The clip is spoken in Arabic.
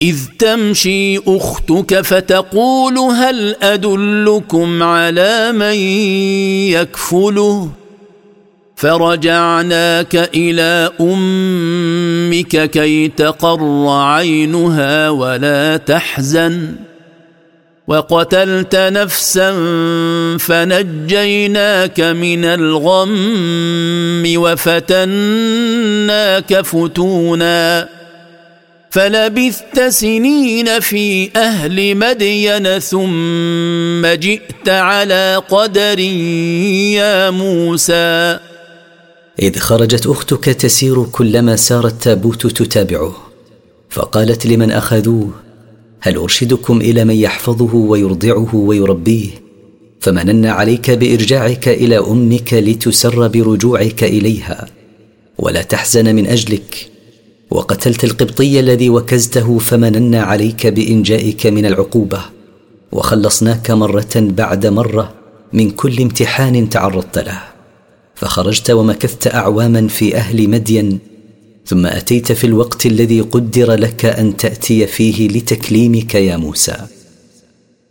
إذ تمشي أختك فتقول هل أدلكم على من يكفله فرجعناك إلى أمك كي تقر عينها ولا تحزن وقتلت نفسا فنجيناك من الغم وفتناك فتونا فلبثت سنين في أهل مدين ثم جئت على قدر يا موسى. إذ خرجت أختك تسير كلما سار التابوت تتابعه، فقالت لمن أخذوه هل أرشدكم إلى من يحفظه ويرضعه ويربيه؟ فمنن عليك بإرجاعك إلى أمك لتسر برجوعك إليها ولا تحزن من أجلك، وقتلت القبطي الذي وكزته فمنن عليك بإنجائك من العقوبة، وخلصناك مرة بعد مرة من كل امتحان تعرضت له. فخرجت ومكثت أعواما في أهل مدين، ثم أتيت في الوقت الذي قدر لك أن تأتي فيه لتكليمك يا موسى.